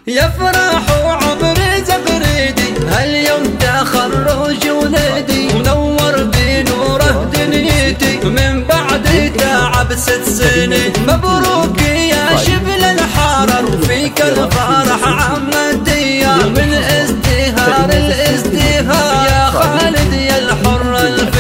يفرح عمري زغريدي هاليوم تخرج ولدي منور بنوره دنيتي من بعد تعب 6 سنين. مبروك يا شبل الحرر وفيك الفرح عم الديار من ازدهار الازدهار يا خالد يا الحر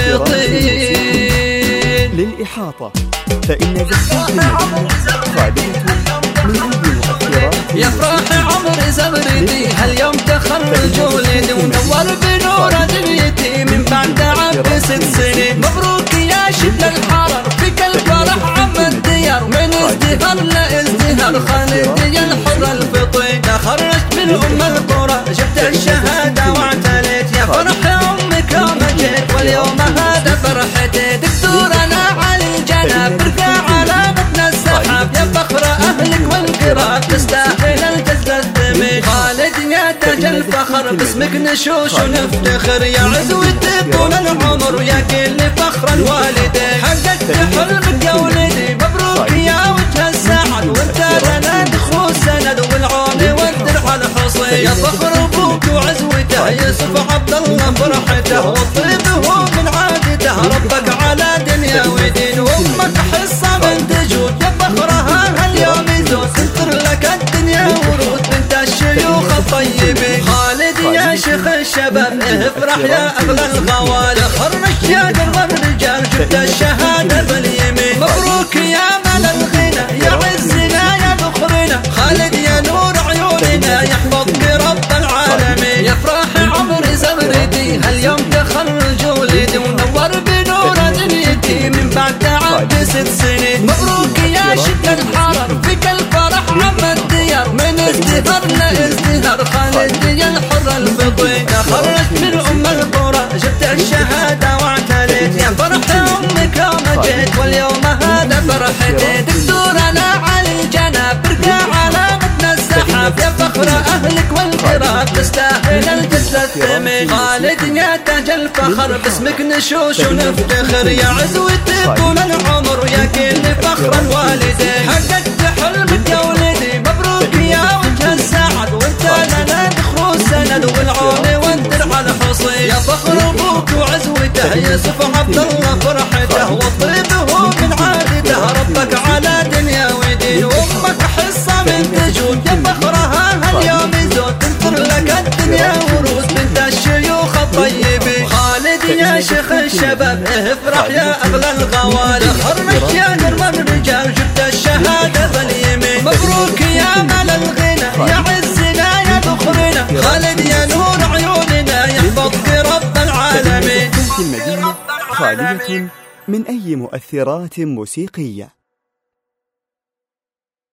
الفطين. للإحاطة فإن زهرة المدينة خالية من أي مؤثرات. يفرح عمري زغريدي هاليوم تخرج ولدي ونور بنور دنيتي من بعد تعب 6 سنين. مبروك يا شبل الحرر فيك الفرح عم الديار من ازدهار لازدهار خالد يا الحر الفطين. تخرجت من القرى جبت الشهادة واعتليت يا فرح أمك يوم جيت واليوم هذا فرحتي. دكتور أنا على الجناب برفع علامتنا السحاب يا فخر أهلك والقراب تستاهل الجزل الثمين. خالد يا تاج الفخر باسمك نشوش ونفتخر يا عزوة طول العمر ويا كل فخر الوالدين. حققت حلمك يا ولدي مبروك يا وجه السعد وانت لنا دخول سند والعون والدرع الحصين. يا فخر ابوك وعزوته يوسف عبد الله فرحته والطيب هو من عادته ربك على دنيا ودين. وامك حصه من تجود يا فخرها هاليوم يزود تنطر لك الدنيا ورود بنت الشيوخ الطيبين. خالد يا شيخ الشباب افرح يا اغلى الغوالي خرج يا درب الرجال جبت الشهاده باليمين. مبروك يا مال الغنى يا عزنا يا ذخرنا خالد يا نور عيوننا يحفظك رب العالمين. يفرح عمري زغريدي هاليوم تخرج ولدي ونور بنور دنيتي من بعد تعب 6 سنين. مبروك يا شبل الحرر فيك الفرح عم الديار من ازدهار لازدهار خالد يا الحر الفطين. تخرجت من القرى جبت الشهادة واعتليت يا فرح أمك يوم جيت واليوم هذا فرحتي. دكتور أنا على الجناب برفع علامتنا السحاب يا فخر أهلك والقراب تستاهل الجزل الثمين. خالد يا تاج الفخر باسمك نشوش ونفتخر يا عزوة طول العمر ويا كل فخر الوالدين. حققت حلمك يا ولدي مبروك يا وجه السعد وانت لنا دخول سند والعون والدرع الحصين. يا فخر ابوك وعزوته يوسف عبد الله فرحته والطيب هو من عادته ربك على دنيا ودين. وامك حصه من تجود يا فخرها هاليوم يزود تنطر لك الدنيا ورود بنت الشيوخ الطيبين. خالد يا شيخ الشباب افرح يا اغلى الغوالي خرج يا درب الرجال جبت الشهاده باليمين. مبروك يا مال الغنى يا عزنا يا ذخرنا خالد يا نور عيوننا يحفظك رب العالمين. المدينة خالية من أي مؤثرات موسيقية.